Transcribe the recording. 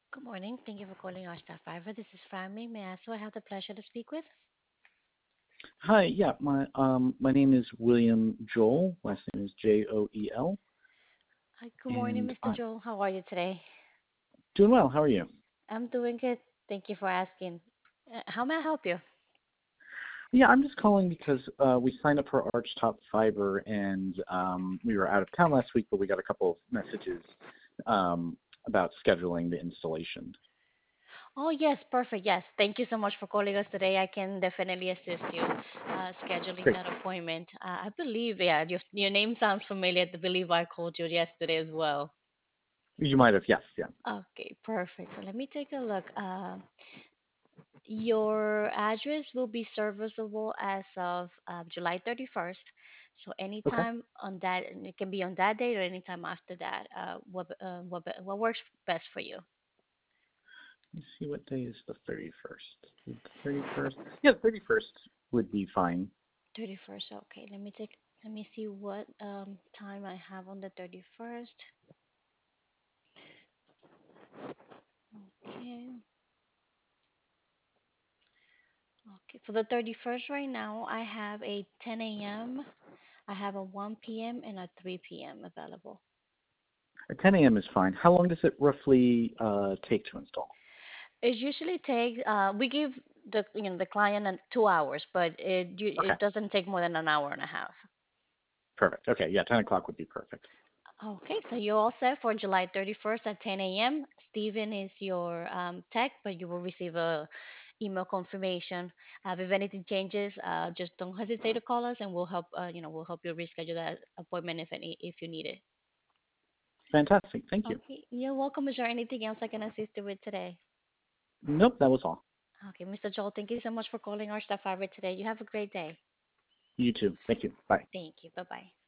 Good morning. Thank you for calling our staff fiber. This is Framing. May I ask who I have the pleasure to speak with? Hi, yeah, my name is William Joel. Last name is Joel, Hi, good morning, and Mr. I'm Joel. How are you today? doing well. How are you? I'm doing good. Thank you for asking. How may I help you? Yeah, I'm just calling because we signed up for Archtop Fiber, and we were out of town last week, but we got a couple of messages about scheduling the installation. Oh, yes, perfect. Yes. Thank you so much for calling us today. I can definitely assist you scheduling Great. that appointment. I believe, yeah, your name sounds familiar. I believe I called you yesterday as well. You might have, yes, yeah. Okay, perfect. So let me take a look. Your address will be serviceable as of July 31st. So Okay. anytime on that, and it can be on that date or anytime after that. What works best for you? Let me see what day is the 31st. The 31st? Yeah, the 31st would be fine. 31st. Okay. Let me see what time I have on the 31st. Okay. Okay. For the 31st right now, I have a 10 a.m. I have a 1 p.m. and a 3 p.m. available. 10 a.m. is fine. How long does it roughly take to install? It usually takes we give the client 2 hours, but Okay, it doesn't take more than an hour and a half. perfect. Okay, yeah, 10 o'clock would be perfect. Okay, so you're all set for July 31st at 10 a.m. Steven is your tech, but you will receive a email confirmation. If anything changes, just don't hesitate to call us, and we'll help you reschedule that appointment if you need it. Fantastic. Thank you. Okay, you're welcome. Is there anything else I can assist you with today? Nope, that was all. Okay, Mr. Joel, thank you so much for calling our staff over today. You have a great day. You too. Thank you. Bye. Thank you. Bye bye.